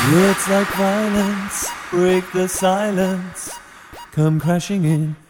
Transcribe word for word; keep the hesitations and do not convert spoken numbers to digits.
Words like violence break the silence, come crashing in